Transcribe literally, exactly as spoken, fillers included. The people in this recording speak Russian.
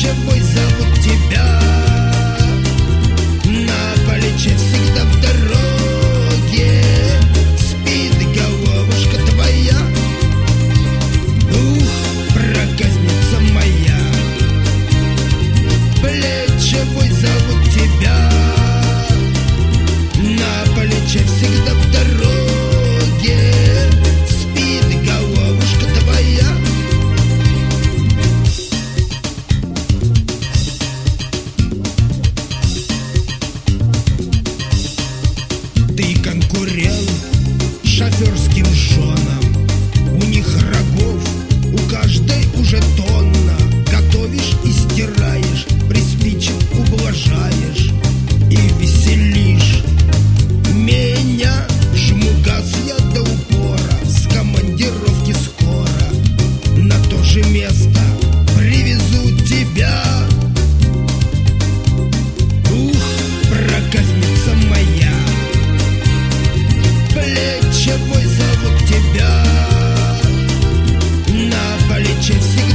плечевой зовут тебя. На плече всегда в дороге спит головушка твоя. Ух, проказница моя, плечевой зовут тебя. На плече всегда в дороге спит головушка твоя. Ты конкурент шоферским женам, у них рогов у каждой уже тонна. Готовишь и стираешь, приспичит ублажаешь и веселишь меня. Жму газ я до упора, с командировки скоро на то же место привезу тебя. Ух, проказница моя, плечевой зовут тебя. На плече всегда